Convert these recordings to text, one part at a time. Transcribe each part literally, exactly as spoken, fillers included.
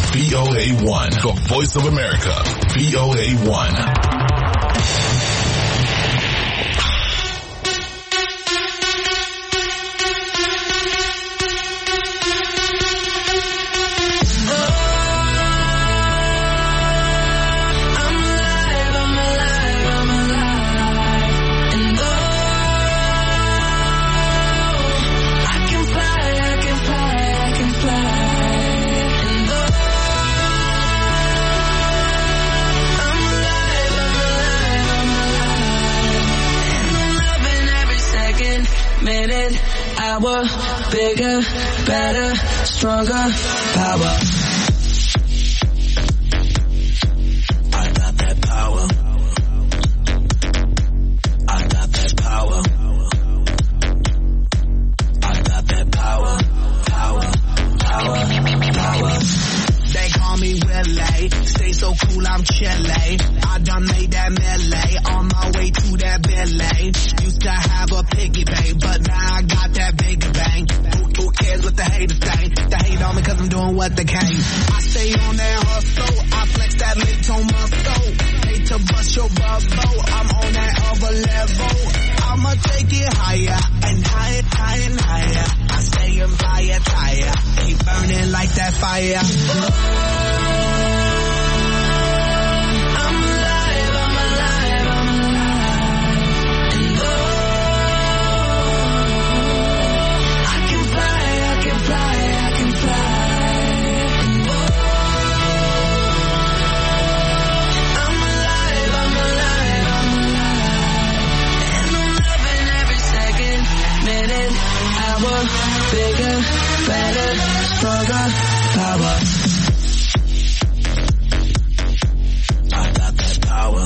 V O A one, the voice of America. V O A one. Hour, bigger, better, stronger, power. I got that power. I got that power. I got that power. Power, power, power. They call me Willie, stay so cool, I'm chilly. I done made that melee, on my way to that Billy. Used to have a piggy bank, but now I got that bigger bang. Who, who cares what the haters think? They hate on me cause I'm doing what they can. I stay on that hustle, I flex that mid-tone muscle. Hate to bust your bubble, I'm on that other level. I'ma take it higher, and higher, higher, and higher. I stay in fire, tire, keep burning like that fire. Bigger, better, stronger, power. I got that power.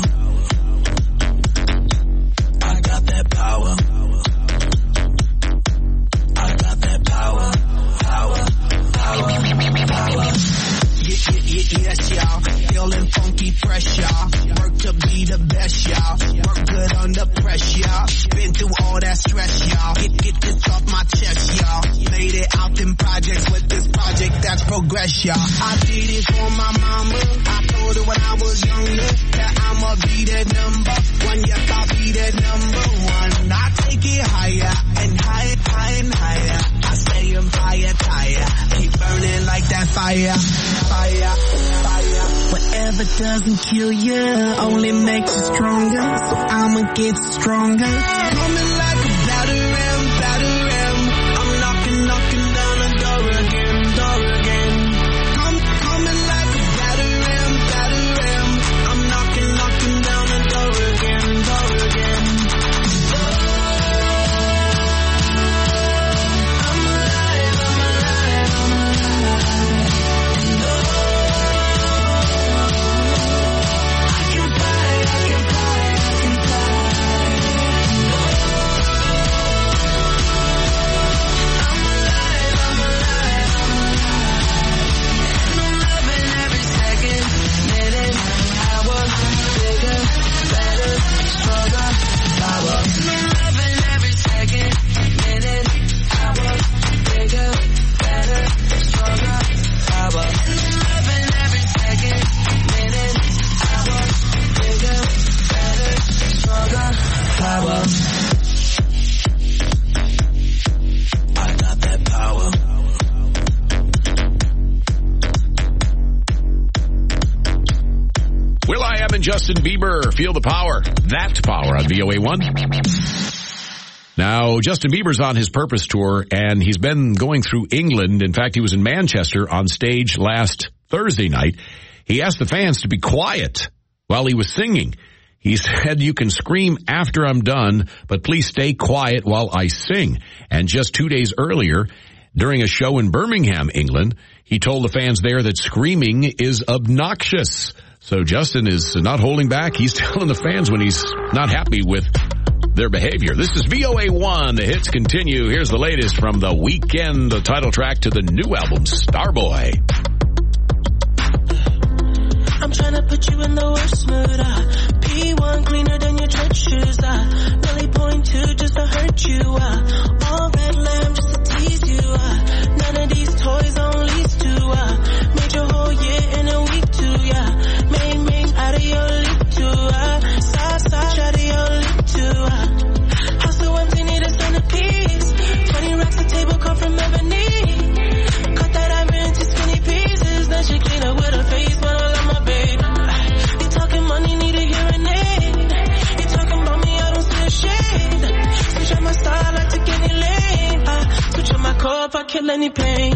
I got that power. I got that power. Power, power, power. Yeah, yeah, yeah, yes, y'all. Feeling funky fresh, y'all. Work to be the best, y'all. Work good under pressure, y'all. Been through all that stress, y'all. Get, get this off my chest, y'all. Made it out in projects with this project that's progress, y'all. I did it for my mama. I told her when I was younger that I'ma be that number one. Yes, I'll be that number one. I take it higher and higher, higher and higher. I stay on fire, tire. Keep burning like that fire. Fire, fire. Whatever doesn't kill you only makes you stronger. So I'ma get stronger. Coming like a battering, battering. I'm knocking, knocking down the door again, door again. Come, coming like a battering, battering. I'm knocking, knocking down the door again, door again. Oh, I'm alive, I'm alive, I'm alive. And oh, I can fly, I can fly, I can fly. Justin Bieber, Feel the Power. That power on V O A one. Now, Justin Bieber's on his Purpose Tour, and he's been going through England. In fact, he was in Manchester on stage last Thursday night. He asked the fans to be quiet while he was singing. He said, you can scream after I'm done, but please stay quiet while I sing. And just two days earlier, during a show in Birmingham, England, he told the fans there that screaming is obnoxious. So Justin is not holding back. He's telling the fans when he's not happy with their behavior. This is V O A one. The hits continue. Here's the latest from The Weeknd, the title track to the new album, Starboy. I'm trying to put you in the worst mood. Uh, P one cleaner than your church shoes. Uh, Nelly point two just to hurt you. Uh, all red lamb just to tease you. Uh, none of these toys on lease to. Uh, made your whole year car if I kill any pain.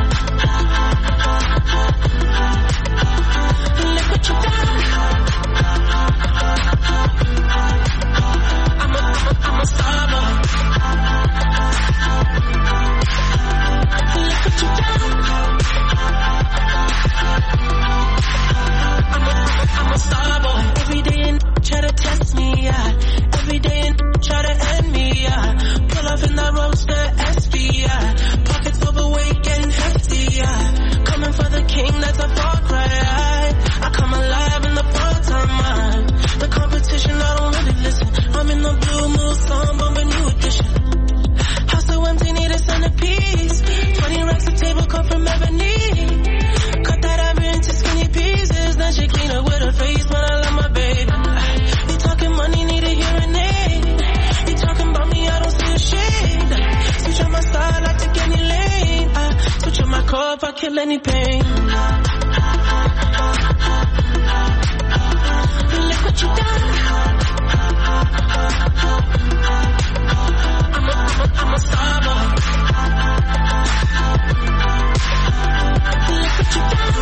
Look what you done. I'm a, I'm a, I'm a star boy. Look what you done. I'm a, I'm a, I'm a star boy. Every day and try to test me, yeah. Every day and try to end me, yeah. Pull off in that roadster S V, yeah. Pockets overweight, getting hefty, yeah. Coming for the king, that's a far cry. I come alive in the part-time mind. The competition, I don't really listen. I'm in the blue mood, song bumping new edition. House so empty, need a centerpiece. Twenty racks of table cut from ebony. Cut that ever into skinny pieces. Then she clean up with her face, but I love my baby. You talking money, need a hearing aid. You talking about me, I don't see a shade. Switch on my style, I take any lane. I switch on my car if I kill any pain. Look what you done. I'm a, I'm a, I'm a star boy. Look what you done.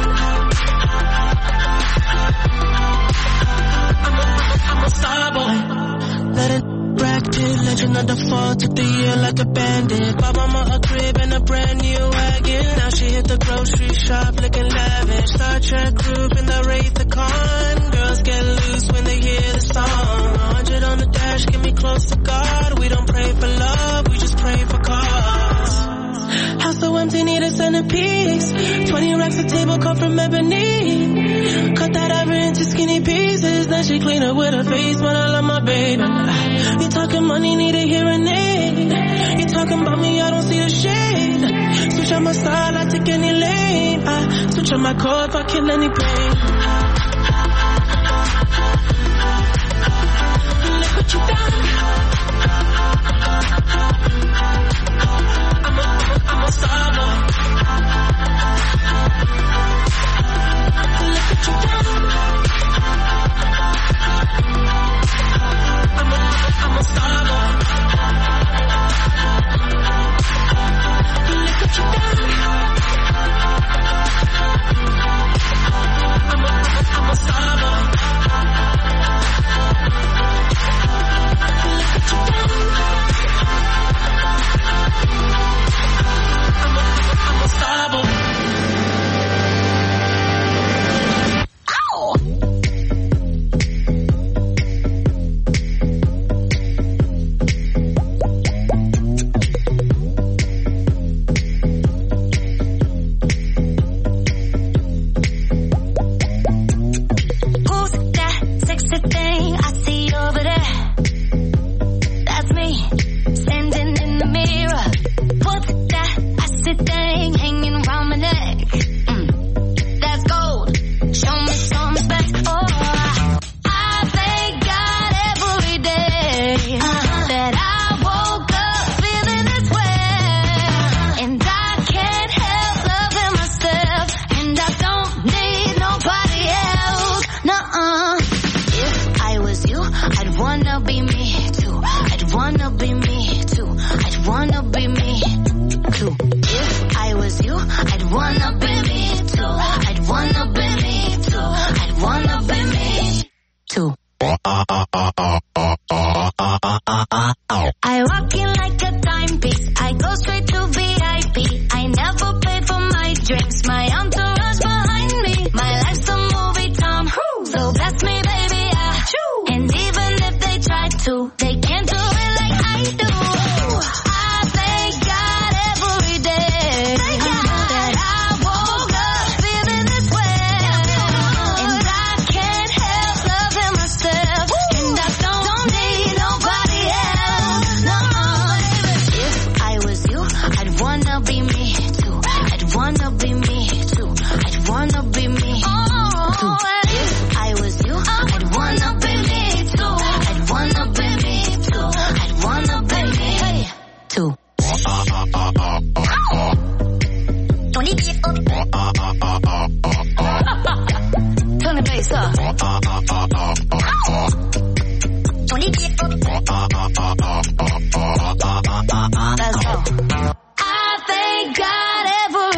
I'm a, I'm a, I'm a star boy. Let it Brad Pitt, legend of the fall, took the year like a bandit. Bought mama a crib and a brand new wagon. Now she hit the grocery shop looking lavish. Star Trek group in the Wraith the Con. Girls get loose when they hear the song. A hundred on the dash, get me close to God. We don't pray for love, we just pray for cause. House so empty, need a centerpiece. Twenty racks of table cut from ebony. Cut that ever into skinny pieces. Then she clean up with her face, but I love my baby. You talking money, need a hearing aid. You talking about me, I don't see the shade. Switch on my style, I take any lane. I switch on my car if I kill any pain. Look what you done. I'm a, I'm a, I'm a star boy. Look what you done. I'm a, I'm a star boy. Look what you done. I'm a, I'm a star boy. Look what you done. I'm a, I'm a star boy. I think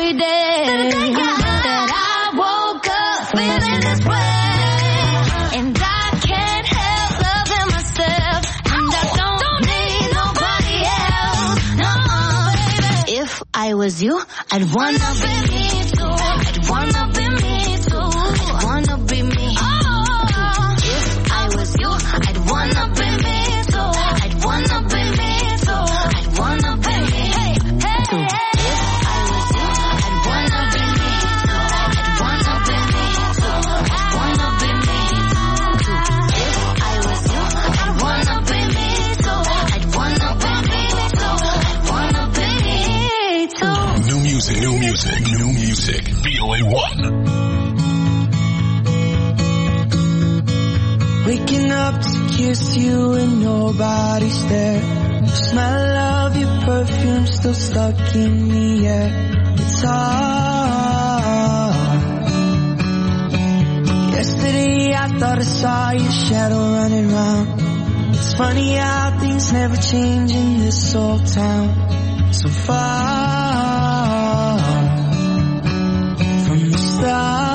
every day that I woke up feeling this way, and I can't help loving myself, and I don't need nobody else. No, baby. If I was you, I'd wanna be me too. I'd wanna be me too. I'd wanna be me. Oh, if I was you, I'd wanna be me too. I'd wanna be me too. I'd wanna be me too. If I was you, I'd wanna be me too. I'd wanna be me too. I'd wanna be me too. If I was you, I'd wanna be me too. I'd wanna be me too. I'd wanna be me too. New music, new music, new music. V O A one. Waking up to kiss you and nobody's there. The smell of your perfume still stuck in the air. It's hard. Yesterday I thought I saw your shadow running round. It's funny how things never change in this old town. So far from the stars.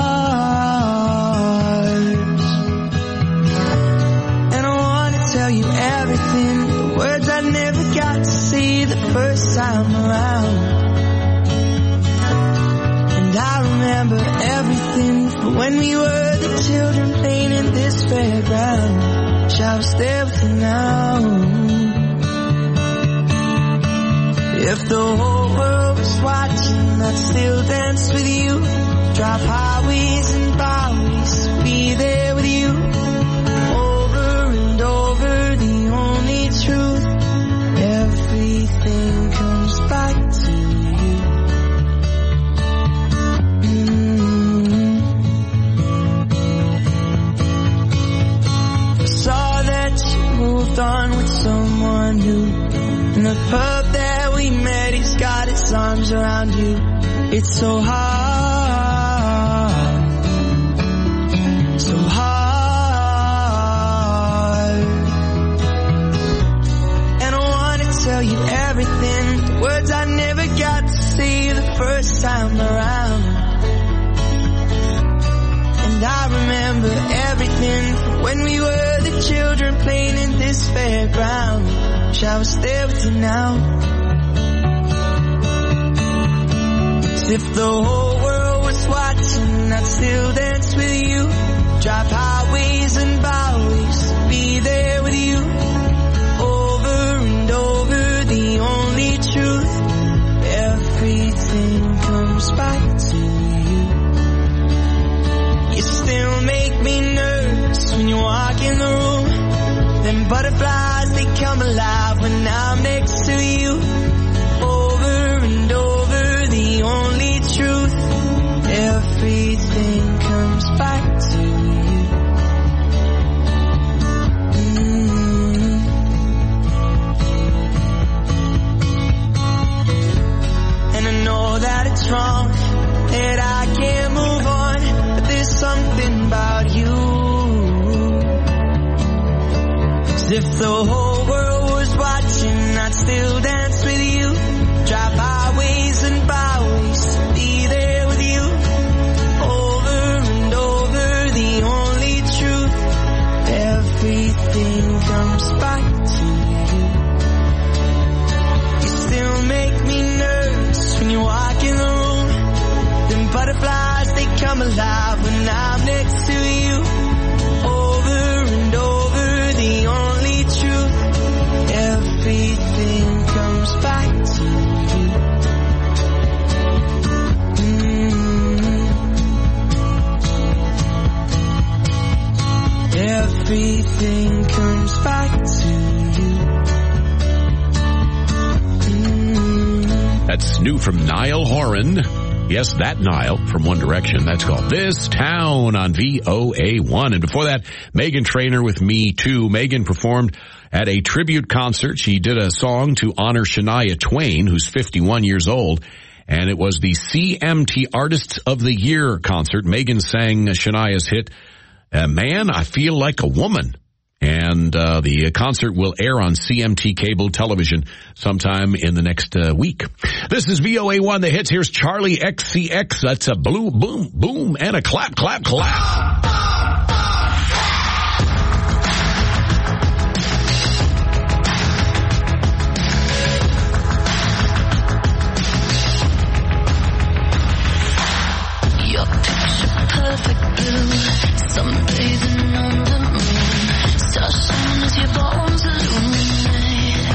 Tell you everything, the words I never got to say the first time around. And I remember everything from when we were the children playing in this fairground. Wish I was there with you now. If the whole world was watching, I'd still dance with you. Drive highways and byways, be there with you. Over the only truth, everything comes back to you. Mm-hmm. I saw that you moved on with someone new. In the pub that we met, he's got his arms around you. It's so hard, so hard. Tell you everything, the words I never got to say the first time around. And I remember everything from when we were the children playing in this fairground. Wish I was there with you now. As if the whole world was watching, I'd still dance with you. Drive highways and byways, be there with you. The only truth, everything comes back to you. You still make me nervous when you walk in the room. Them butterflies, they come alive when I'm next to you. Over and over, the only truth, everything comes back to you. That it's wrong, that I can't move on, but there's something about you. As if the whole world was watching, I'd still dance with you. Drive highways and byways, be there with you. Over and over, the only truth, everything comes back to you. You still make me nervous when you walk in the room. Them butterflies, they come alive when I'm next to you. Over and over, the only truth, everything comes back to you. Mm-hmm. Everything comes back to you. That's new from Niall Horan. Yes, that Niall from One Direction. That's called This Town on V O A one. And before that, Meghan Trainor with Me Too. Meghan performed at a tribute concert. She did a song to honor Shania Twain, who's fifty-one years old. And it was the C M T Artists of the Year concert. Meghan sang Shania's hit, "Man, I Feel Like a Woman." And uh, the concert will air on C M T cable television sometime in the next uh, week. This is V O A one, the hits. Here's Charlie X C X. That's a blue boom, boom, and a clap, clap, clap. Your picture perfect blue, sunbathing on the moon, starshine as your bones illuminate.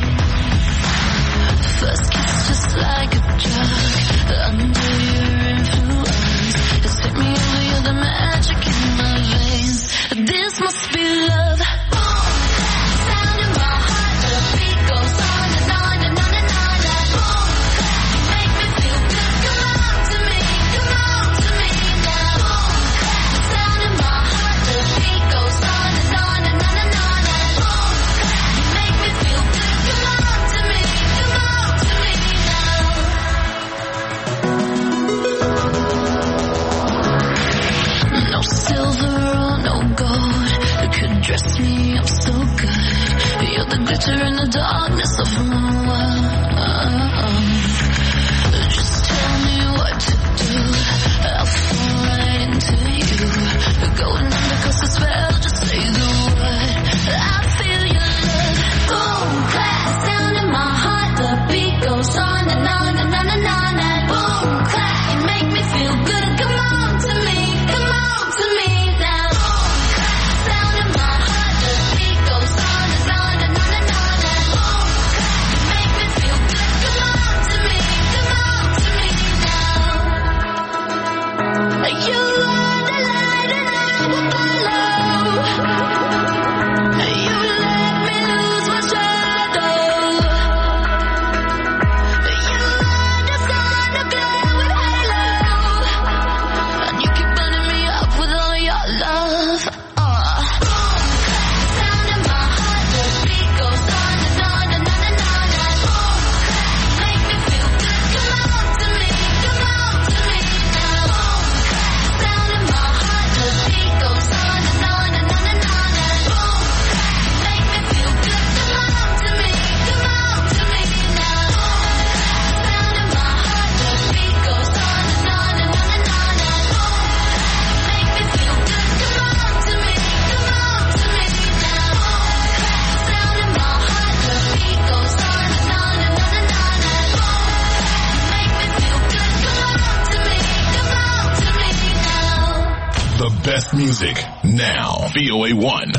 First kiss just like a drug, under your influence, it's hit me over, you're the magic in my veins. This must be love. Boom, sound in my heart, the beat goes on and on and on and on and boom, you make me feel good. Come on to me, come on to me now. Boom, sound in my heart, the beat goes on and on and on and on and boom, you make me feel good. Come on to me, come on to me now. No silver or no gold could dress me up so good. You're the glitter in the darkness of my world. Just tell me what to do, I'll fall right into you. Going under 'cause the spell, just say the word. I feel your love. Boom, clap, sound in my heart, the beat goes on and on and on and on and boom, clap, you make me feel good. Come on to me, come on to me now. Boom, clap, sound in my heart, the beat goes on and on and on and on and boom, clap, you make me feel good. Come on to me, come on to me now. You are the light and I will follow. You let me lose my shadow. You are the sun, the glowing halo, and you keep burning me up with all your love. Uh. Boom, clap, sound in my heart, the beat goes on and on and on and on and boom, clap, make me feel good. Come on to me, come on to me now. Boom, clap, sound in my heart, the beat goes on and on and on and on and boom, clap, make me feel good. Come on to me, come on to me now. Sound in my heart, the beat goes on and on and on and on and boom, make me feel good. Come on to me, come on to me now. Sound in my heart, the beat goes on and on and on and on and boom, make me feel good. Come on to me, come on to me now. The best music now. V O A one.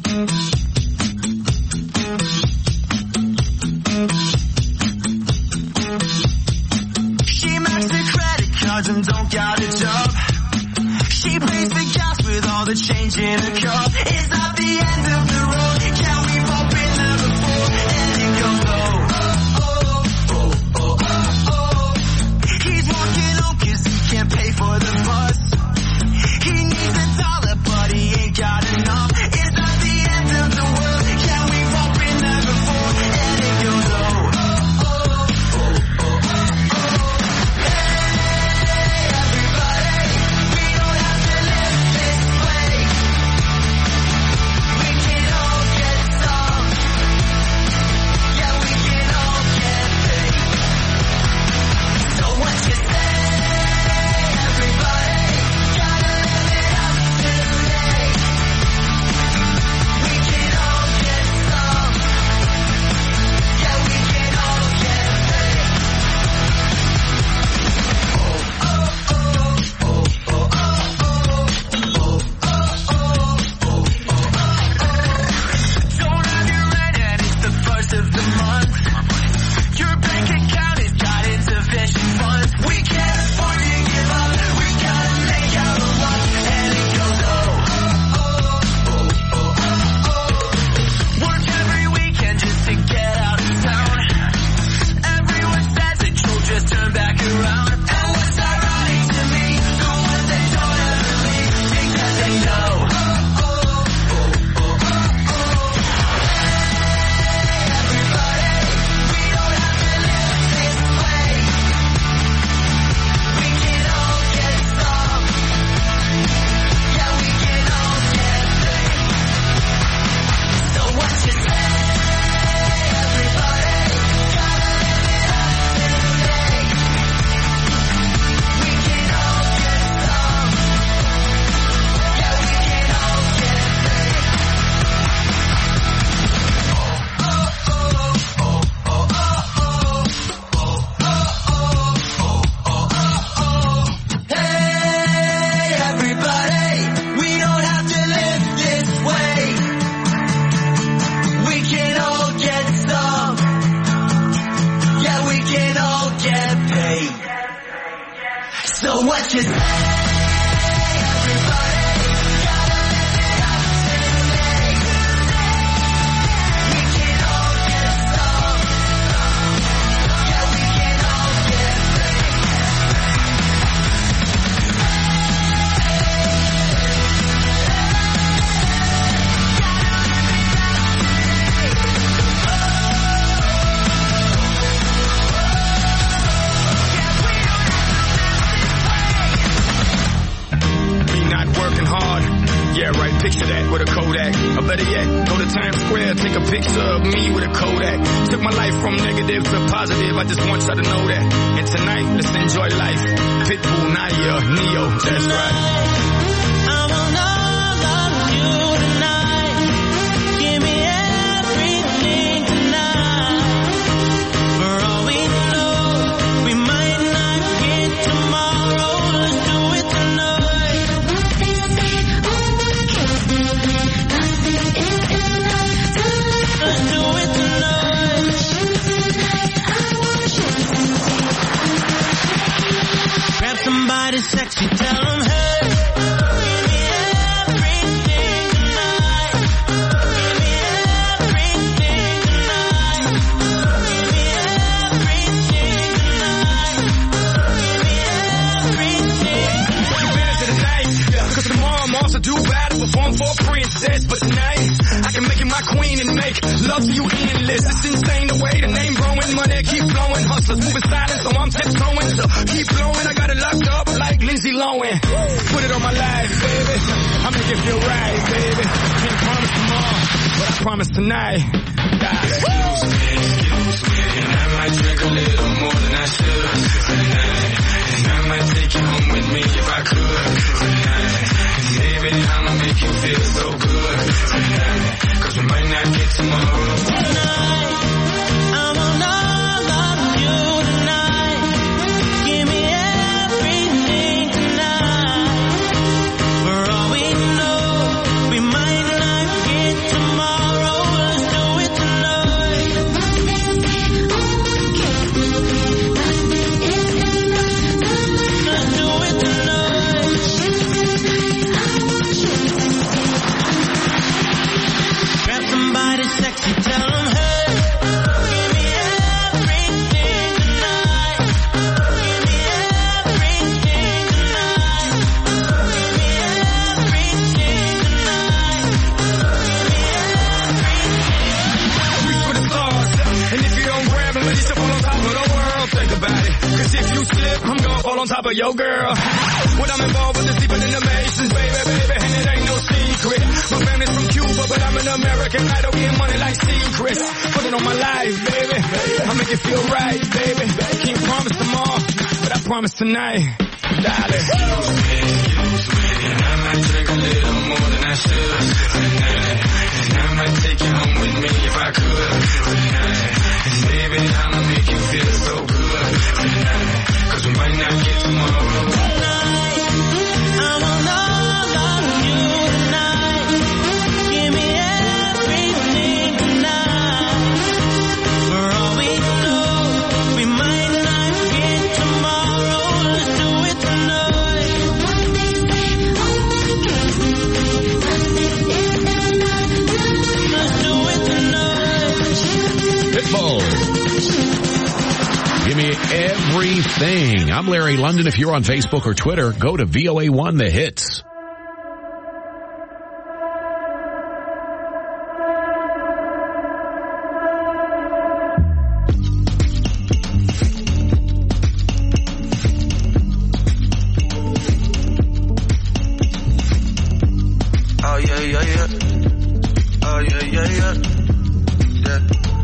She maxed the credit cards and don't got a job. She pays the gas with all the change in her cup. Is that the end of the road? Can we pop in there before? And it goes oh, oh, oh, oh, oh, oh. He's walking home 'cause he can't pay for the bus. He needs a dollar but he ain't got enough. Is that the end of the world? Can we pop in there before? And it goes oh, oh, oh, oh, oh, oh. Hey, everybody, we don't have to live this way. So what you say? Yeah, right, picture that with a Kodak. Or better yet, go to Times Square, take a picture of me with a Kodak. Took my life from negative to positive, I just want y'all to know that. And tonight, let's enjoy life. Pitbull, Naya, Neo, that's right. I wanna love you tonight. Give me everything tonight. For all we know, we might not get tomorrow. Let's do it tonight. Somebody sexy, tell them, hey, give me everything tonight. Give me everything tonight. Give me everything tonight. Give me everything. You better to tonight, cause tomorrow I'm also due battle, perform for a princess. But tonight, I can make you my queen and make love to you endless. It's insane the way the name growing, money keep flowing. Hustlers moving silent, so I'm tiptoeing. So keep blowing, I got it locked up like Lindsay Lohan. Put it on my life, baby. I'll make it feel right, baby. Can't promise tomorrow, but I promise tonight. God. Excuse me, excuse me, and I might drink a little more than I should tonight. And I might take you home with me if I could tonight. And baby, I'ma make you feel so good tonight. Cause we might not get tomorrow. Tonight, I wanna love you tonight. Give me everything tonight. For all we know, we might not get tomorrow. Let's do it tonight. Let's do it tonight. Grab somebody sexy, tell them, hey, give me everything tonight. Give me everything tonight. Give me everything tonight. Reach for the stars, and if you don't grab it, let yourself fall on top of the world. Think about it, cause if you slip, I'm gonna fall on top of your girl. When I'm involved with the deeper than the Masons, baby, baby, and it ain't no secret. My family's from Cuba, but I'm an American idol, getting money like secrets. Put it on my life, baby, I'll make it feel right, baby. Can't promise tomorrow, but I promise tonight, darling. Excuse me, excuse me, and I might drink a little more than I should tonight. And I might take you home with me if I could tonight. And baby, I'ma make you feel so good tonight. Cause we might not get tomorrow. Tonight, I wanna love you tonight. Give me everything tonight. For all we know, we might not get tomorrow. Let's do it tonight. Let's do it tonight. Pitbull. Give me everything. I'm Larry London. If you're on Facebook or Twitter, go to V O A one The Hits. Oh yeah, yeah, yeah. Oh yeah, yeah, yeah. Yeah.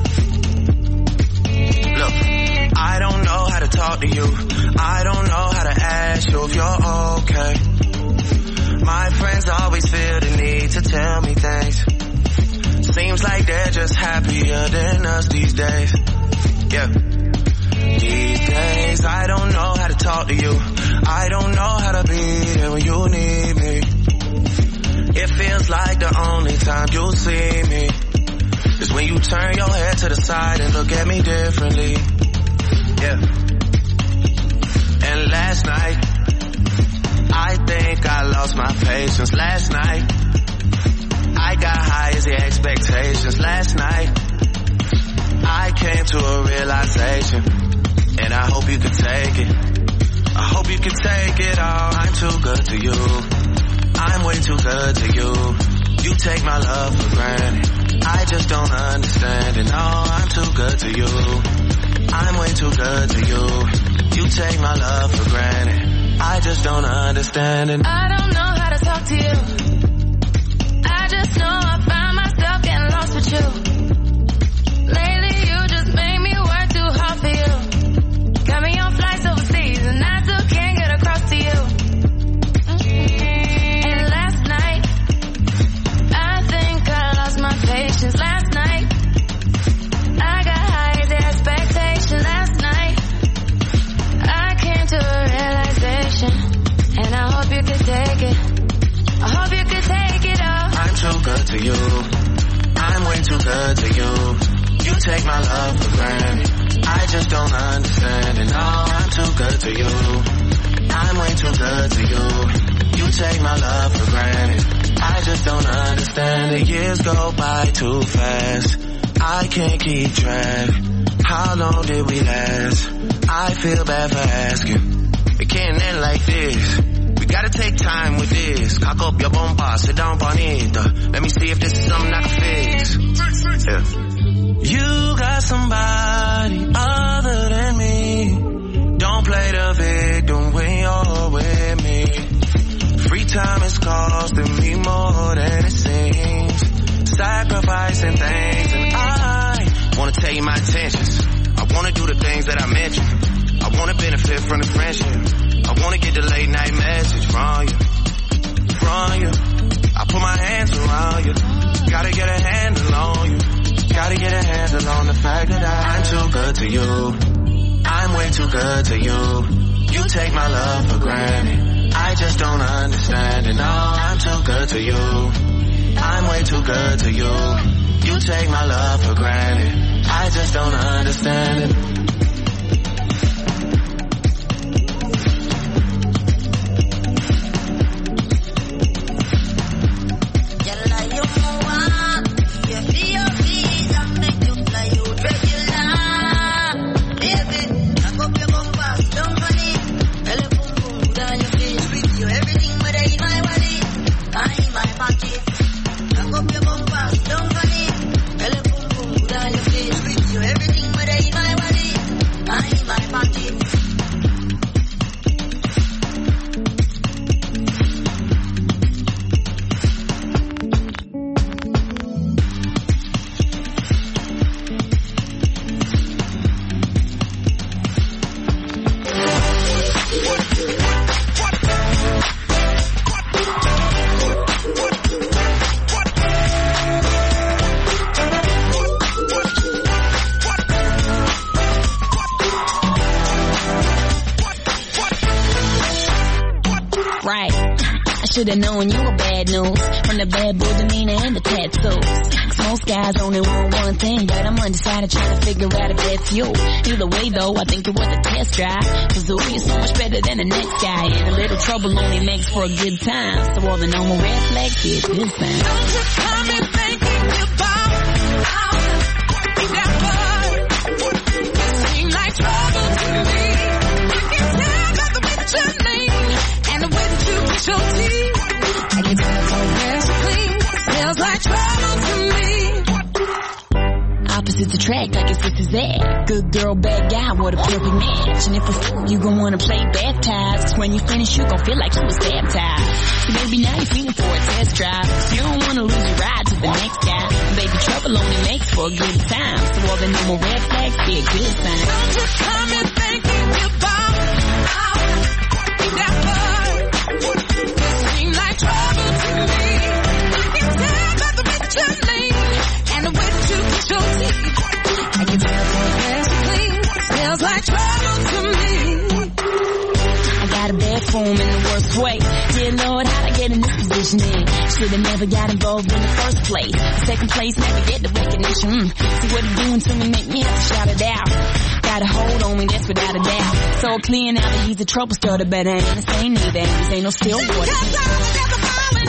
Look, I don't know how to talk to you. I don't know how to ask you if you're okay. My friends always feel the need to tell me things. Seems like they're just happier than us these days. Yeah. These days, I don't know how to talk to you. I don't know how to be there when you need me. It feels like the only time you'll see me is when you turn your head to the side and look at me differently. Yeah. And last night, patience. Last night, I got high as the expectations. Last night, I came to a realization, and I hope you can take it. I hope you can take it all. I'm too good to you. I'm way too good to you. You take my love for granted. I just don't understand it. No, I'm too good to you. I'm way too good to you. You take my love for granted. I just don't understand it. I don't know how to talk to you. I just know I find myself getting lost with you. Lately you just make me work too hard for you. Got me on flights overseas and I still can't get across to you. And last night, I think I lost my patience. Last night, I got high as expectation. Last night, I came to a realization, and I hope you could take it. I hope you could take it all. I'm too good to you. I'm way too good to you. You take my love for granted. I just don't understand it. No, I'm too good to you. I'm way too good to you. You take my love for granted. I just don't understand it. Years go by too fast. I can't keep track. How long did we last? I feel bad for asking. It can't end like this. We gotta take time with this. Cock up your bumper, sit down on it. Let me see if this is something I can fix. Yeah. You got somebody other than me. Don't play the victim when you're with me. Free time is costing me more than it seems. Sacrificing things, and I wanna tell you my intentions. I wanna do the things that I mentioned. I wanna benefit from the friendship. I wanna get the late night message from you, from you. I put my hands around you. Gotta get a handle on you. Gotta get a handle on the fact that I'm too good to you. I'm way too good to you. You take my love for granted. I just don't understand it. No, I'm too good to you. I'm way too good to you. You take my love for granted. I just don't understand it. Should've known you were bad news from the bad boy demeanor and the tattoos. Most guys only want one thing, but I'm undecided trying to figure out if that's you. Either way though, I think it was a test drive. Cause ooh, you're so much better than the next guy, and a little trouble only makes for a good time. So all the normal red flags get good sign. Don't you come in thinking about how you got blood. You seem like trouble to me. I can tell by the way that you lean and the way that you brush your teeth. I can tell by the way you clean. Smells like trouble to me. Opposites attract like it's this is that. Good girl, bad guy, what a perfect match. And if a fool, you gon' wanna play baptized. Cause when you finish, you gon' feel like you was baptized. So baby, now you're feeling for a test drive. Cause you don't wanna lose your ride to the next guy. Baby, trouble only makes for a good time. So all the normal red flags be a good sign. Don't you come in thinking about how you got blood. You seem like trouble to me. I can tell by the way that you lean and the way that you brush your teeth. I can tell by the way you clean. Smells like trouble to me. I got a bad form in the worst way. Dear Lord, how'd I get in this position then? Should've never got involved in the first place. Second place, never get the recognition. Mm. See what it's doing to me, make me have to shout it out. Got a hold on me, that's without a doubt. So clear now that he's a trouble starter, but I ain't the same neither. Ain't no still water.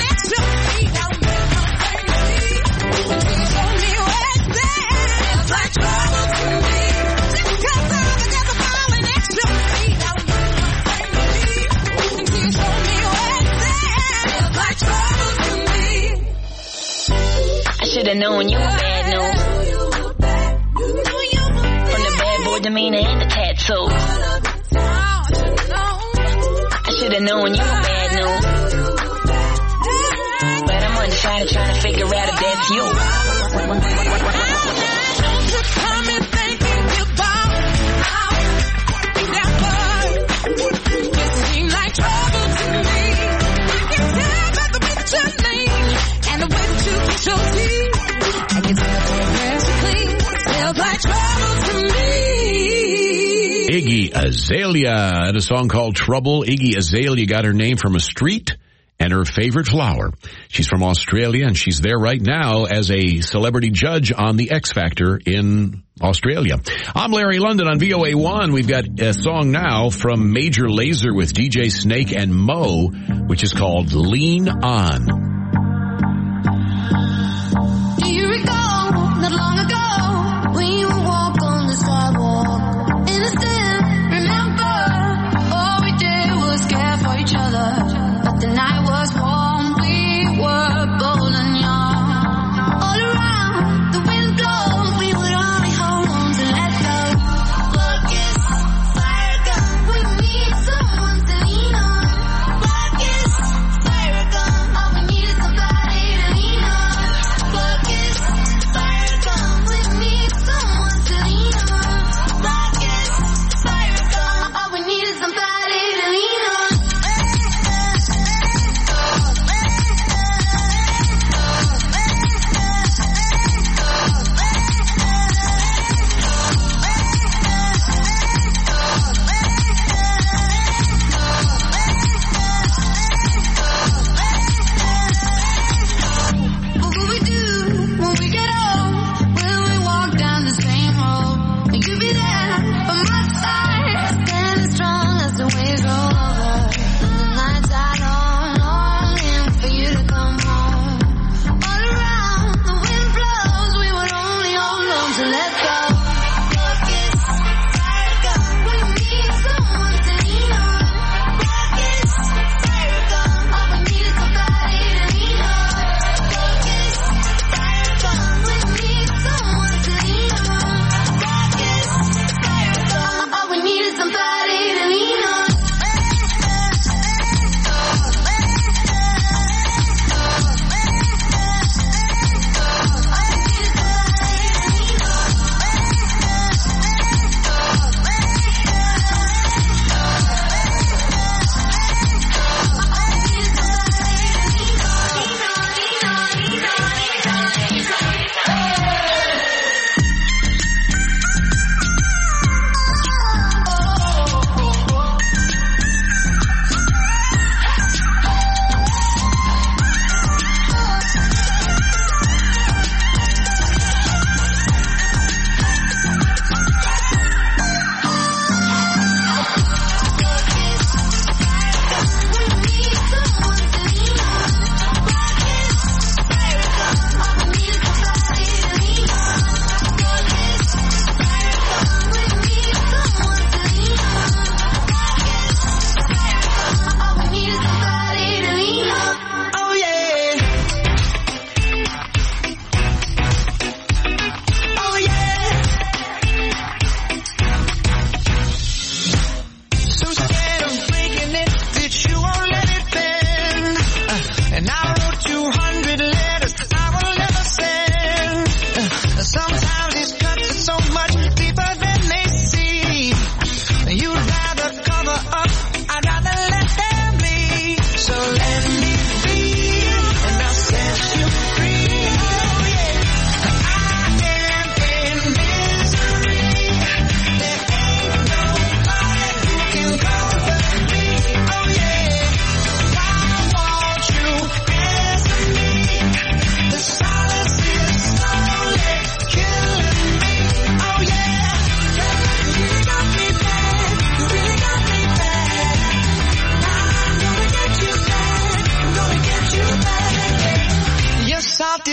Should've known you were bad news. From the bad boy demeanor and the tattoos. I should've known you were bad news. But I'm undecided trying to figure out if that's you. Iggy Azalea had a song called Trouble. Iggy Azalea got her name from a street and her favorite flower. She's from Australia, and she's there right now as a celebrity judge on the X Factor in Australia. I'm Larry London on V O A one. We've got a song now from Major Lazer with D J Snake and Mo, which is called Lean On. Do you recall not long ago when you would walk on the sidewalk? Innocent, remember, all we did was care for each other. But the night was warm, we were bold and young. All around, the wind blows, we would only hold on to let go. Focus, fire gun, we need someone to lean on. Focus, fire gun, all we need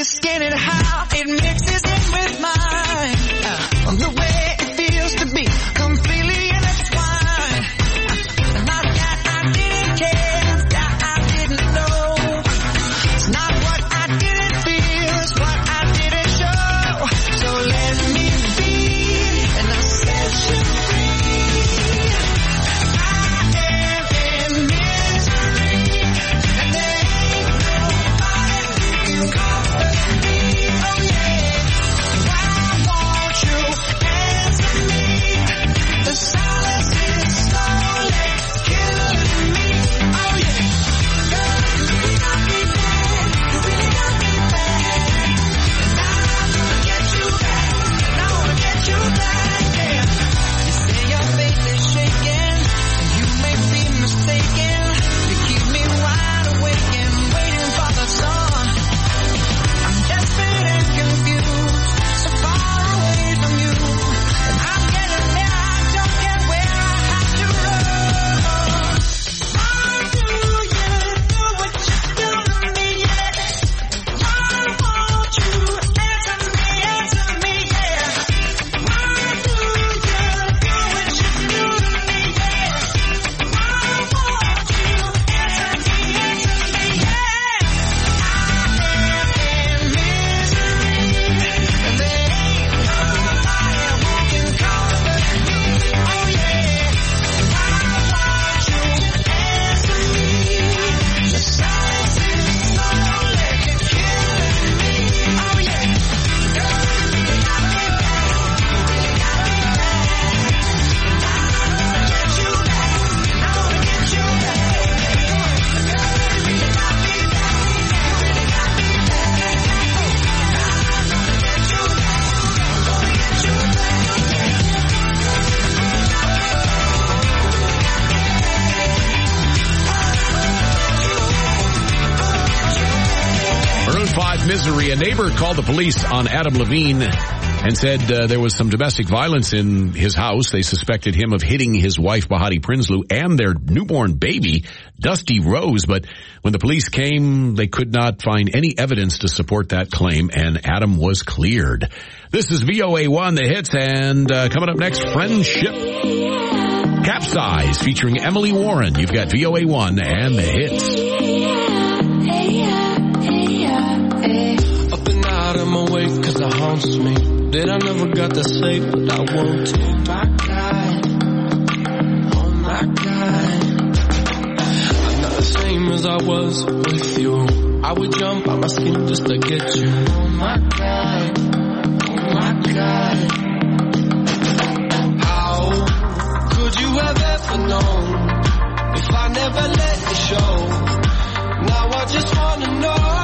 your skin and how it mixes in with mine. Uh, the way it feels to be completely intertwined. Not that I didn't care, that I didn't know. It's not what I didn't feel, it's what I didn't show. So let me be, and I'll set you free. I am in misery, and there ain't nobody who can comfort me. Oh yeah, why won't you answer me? The silence is slowly killing me. Oh yeah, girl, you really got me bad, you really got me bad. And I wanna get you back, and I wanna get you back, yeah. You say your faith is shaking, and you may be mistaken. You keep me wide awake and waiting for the sun. I'm desperate and confused, so far away from you. And I'm getting there, I don't get where I have to run. Why do you do what you do to me, yeah? Why won't you answer me, answer me, yeah? Why do you do what you do to me, yeah? Why won't you answer me, answer me, yeah? I am in misery, and there ain't nobody who can comfort me. Oh yeah, why won't you answer me? The silence is slowly killing me. Oh yeah, girl, you really got me bad, you really got me bad. I wanna get you back, I wanna get you back. Girl, you really got me bad, you really got me bad. I'm gonna get you back, I'm gonna get you Maroon five, Misery. A neighbor called the police on Adam Levine and said uh, there was some domestic violence in his house. They suspected him of hitting his wife, Bahati Prinsloo, and their newborn baby, Dusty Rose. But when the police came, they could not find any evidence to support that claim, and Adam was cleared. This is V O A one, The Hits, and uh, coming up next, Friendship. Capsize, featuring Emily Warren. You've got V O A one and The Hits. Up and out, I'm awake cause it haunts me that I never got to say what I want to. Oh my God, oh my God, I'm not the same as I was with you. I would jump out my skin just to get you. Oh my God, oh my God, how could you have ever known if I never let you show? Now I just wanna know.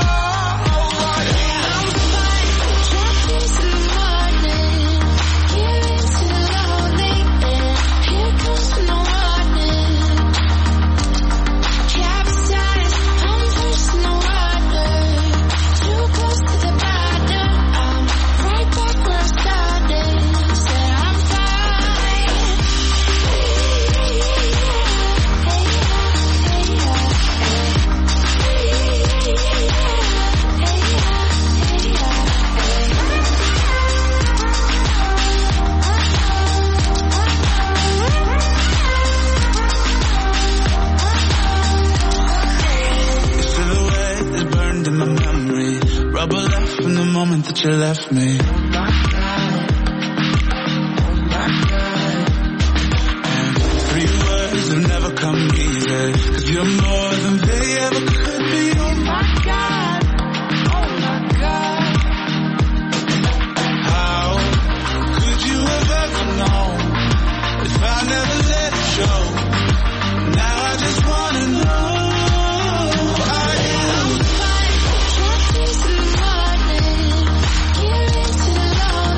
That you left me. Oh my God, oh my God. And three words have never come easy, cause you're more than they ever could be. Oh my God, oh my God. How could you have ever known if I never let it show? Now I just wanna know. I am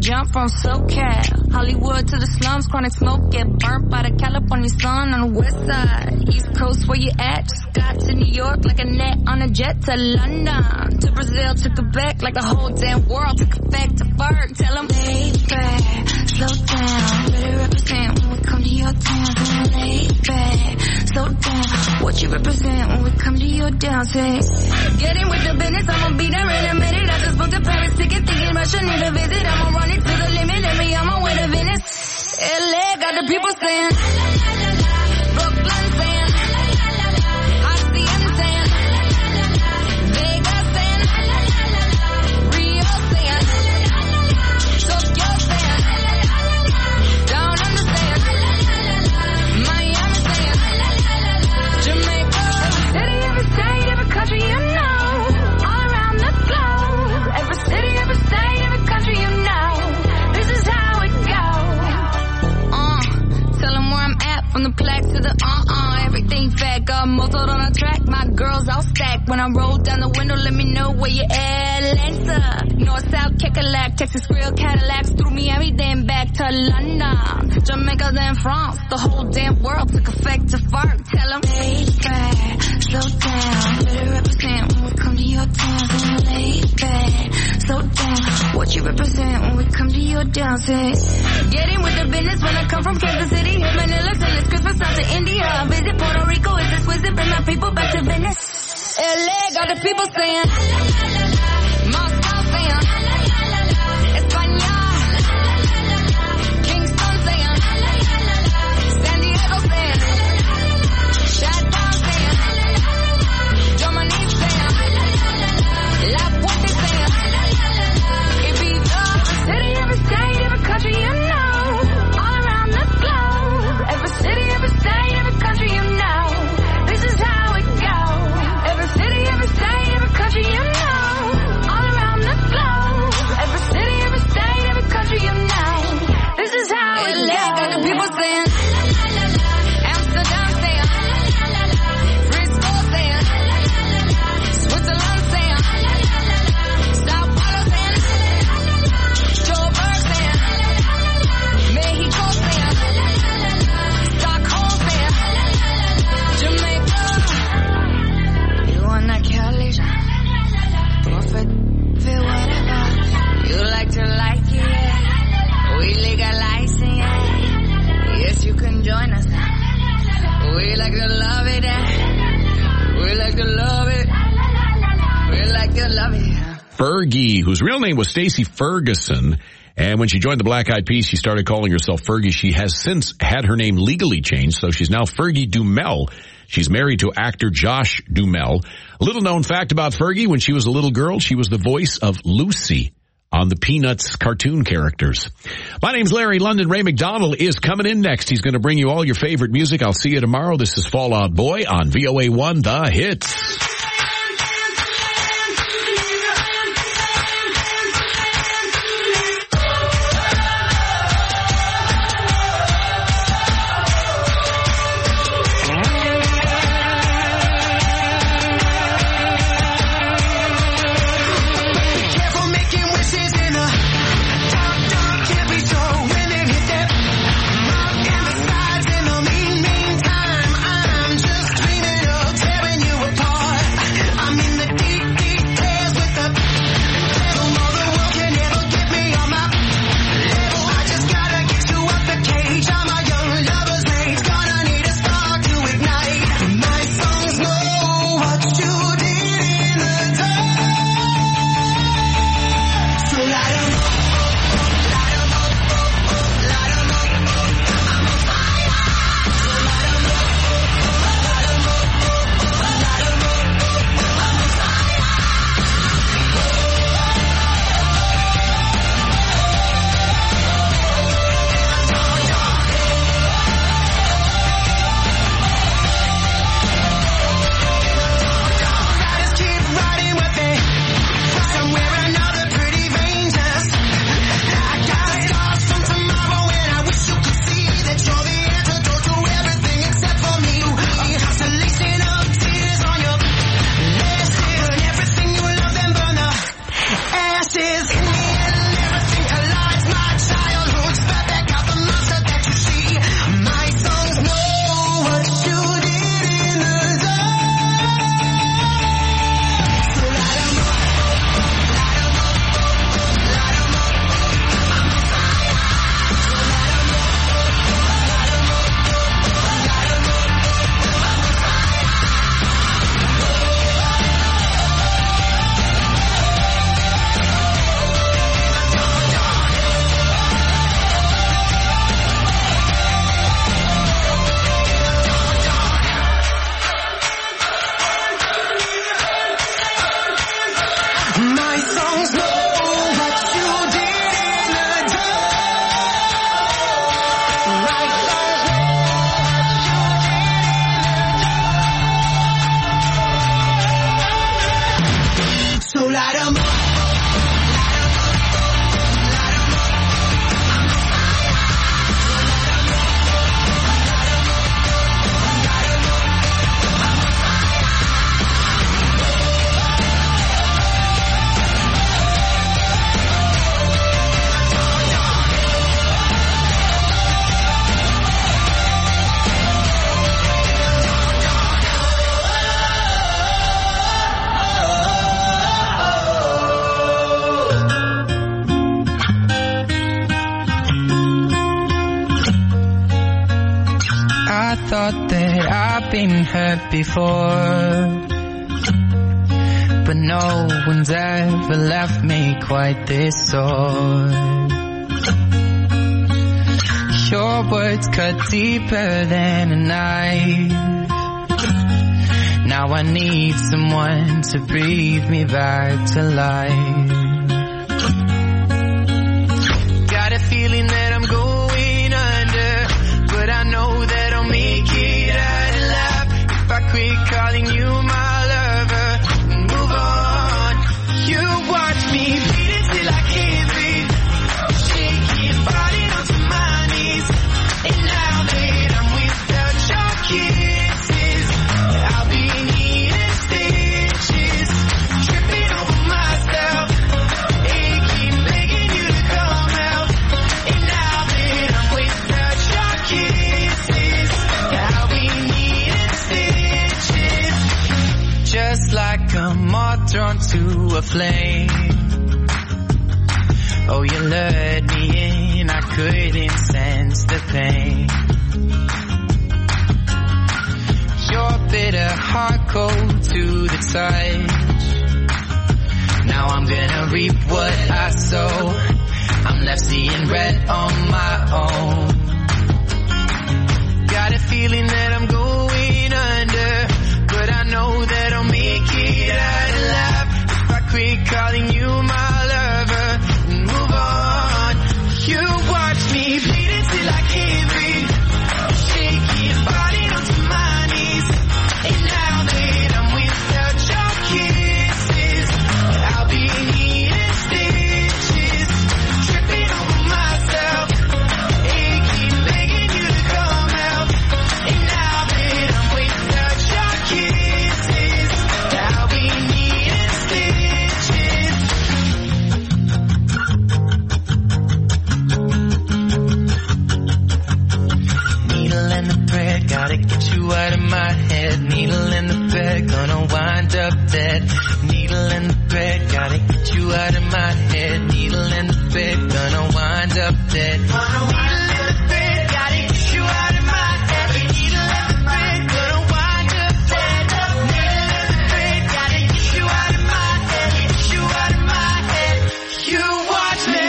jump from SoCal, Hollywood to the slums, chronic smoke, get burnt by the California sun on the west side. East Coast, where you at? Just got to New York like a net on a jet to London. To Brazil, to Quebec, like the whole damn world took effect to Ferg. Tell them, lay back, slow down, better represent when we come to your town. Lay back, slow down, what you represent when we come to your down. Say, get in with the business, I'ma be there in a minute. I just booked a Paris ticket, thinking Russia need a visit. I'ma run it to the limit, let me on my way to Venice. L A got the people saying, Brooklyn saying, Hacienda saying, Vegas saying, Rio saying, Tokyo saying, don't understand, Miami saying, Jamaica, city, every state, every country you know, all around the globe, every city, every state, every country you know, this is how it goes. Uh, tell them where I'm at, from the plaque to the uh-uh, everything fat, got muzzled on a track, my girls all stacked, when I roll down the window, let me know where you at, Atlanta, north, south, Kekalak, Texas grill, Cadillacs, through Miami, then back to London, Jamaica, then France, the whole damn world took effect to fart, tell them, lay back, slow down, better represent when we come to your town, then lay back, slow down, what you represent when we come to your down, say, get in with the business when I come from Kansas City, hit Manila, till it's Christmas, out to India, I visit Puerto Rico, it's exquisite, bring my people back to Venice, L A got the people saying, Moscow saying, España, Kingston saying, San Diego saying, Chi-Town saying, Germany saying, La Puente saying, Ibiza, every city, every state, every country you know, all around the globe, every city, every state, every country you know, this is how it goes, every city, every state, every country you know, all around the globe, every city, every state, every country you know, this is how it goes. Got the people saying, Amsterdam saying, Frisco saying, Switzerland saying, Sao Paulo saying, Joburg saying, Mexico saying, Stockholm saying, Jamaica. You wanna Cali? Buffet, feel whatever. You like to like it, yeah. We legalize it, yeah. Yes, you can join us. We like to love it, yeah. We like to love it. We like to love it, yeah. Fergie, whose real name was Stacey Ferguson. And when she joined the Black Eyed Peas, she started calling herself Fergie. She has since had her name legally changed, so she's now Fergie Dumel. She's married to actor Josh Dumel. A little known fact about Fergie, when she was a little girl, she was the voice of Lucy on the Peanuts cartoon characters. My name's Larry London. Ray McDonald is coming in next. He's going to bring you all your favorite music. I'll see you tomorrow. This is Fall Out Boy on V O A one, The Hits. Apart. thought that I've been hurt before, but no one's ever left me quite this sore. Your words cut deeper than a knife. Now I need someone to breathe me back to life. Got a feeling that I'm going under, but I know that I'll make it out alive if I quit calling you my lover and move on. You watch me bleed till I can't breathe, shaking, falling onto my knees. And now that I'm without your kisses, I'll be needing stitches, tripping over myself, aching, begging you to come out. And now that I'm without your kisses, I'll be needing stitches, just like a moth drawn to a flame. Oh, you lured me in, I couldn't sense the pain. Your bitter heart cold to the touch. Now I'm gonna reap what I sow. I'm left seeing red on my own. Got a feeling that I'm going under, but I know that I'll make it out alive if I quit calling you my lover and move on. You watch me bleeding till I can't breathe, shaking, falling onto my knees. And now that I'm without your kisses, I'll be needing stitches, tripping over myself, aching, begging you to come out. And now that I'm without your kisses, I'll be needing stitches. Needle in the thread, gotta get you out of my head. Needle in the thread, gonna wind up dead. Needle in the thread, gotta get you out of my head. Needle in the thread, gonna wind up dead. Needle in the thread, gotta get you out of my head. Needle in the thread, gonna wind up dead. Needle in the thread, gotta get you out of my head. Get you out of my head. You watch me.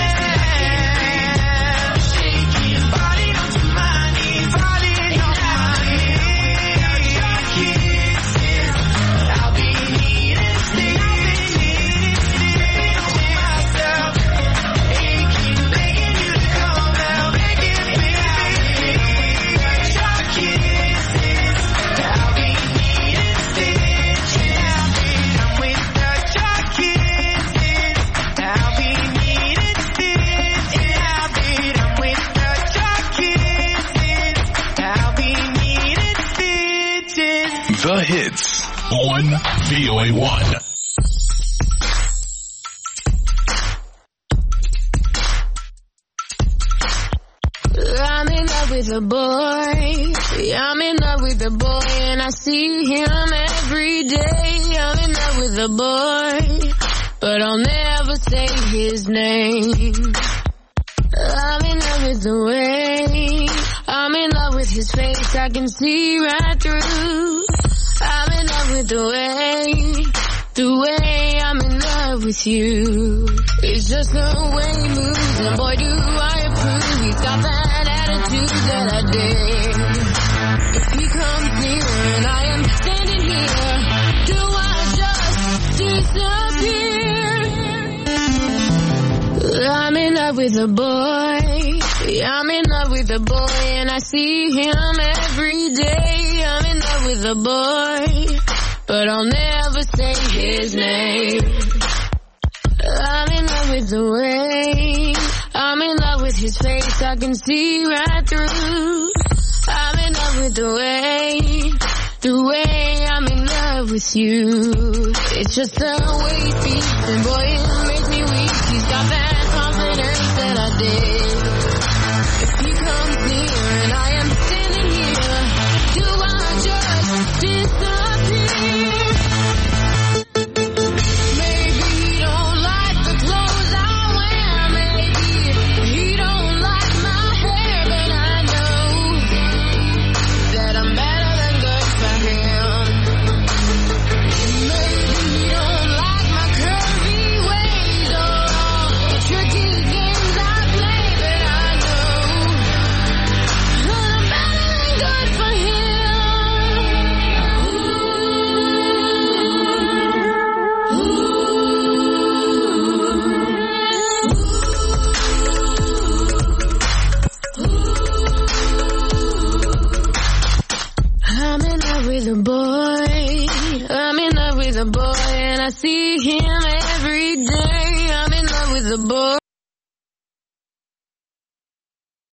Shaking, falling onto my knees, falling on my knees. Your kisses, I'll be needing stitches, tripping over myself, aching, begging you to come out, begging, begging. Your kisses, I'll be needing stitches. I'm without your kisses, I'll be needing stitches. I'm without your kisses, I'll be needing stitches. The hits on V O A one. I'm in love with a boy. Yeah, I'm in love with a boy, and I see him every day. I'm in love with a boy, but I'll never say his name. I'm in love with the way, I'm in love with his face, I can see right through. I'm in love with the way, the way I'm in love with you. It's just the way he moves, and boy do I approve. He's got that attitude that I dig. If he comes near and I am standing here, do I just disappear? I'm in love with a boy, yeah, I'm in love with a boy, and I see him every day. I'm in love with a boy, but I'll never say his name. I'm in love with the way, I'm in love with his face, I can see right through. I'm in love with the way, the way I'm in love with you. It's just the way he speaks, and boy it makes me weak. He's got that confidence that I dig. If he comes near and I am standing here, do I just disappear? Maybe he don't like the clothes I wear, maybe he don't like my hair, but I know a boy and I see him every day. I'm in love with a boy.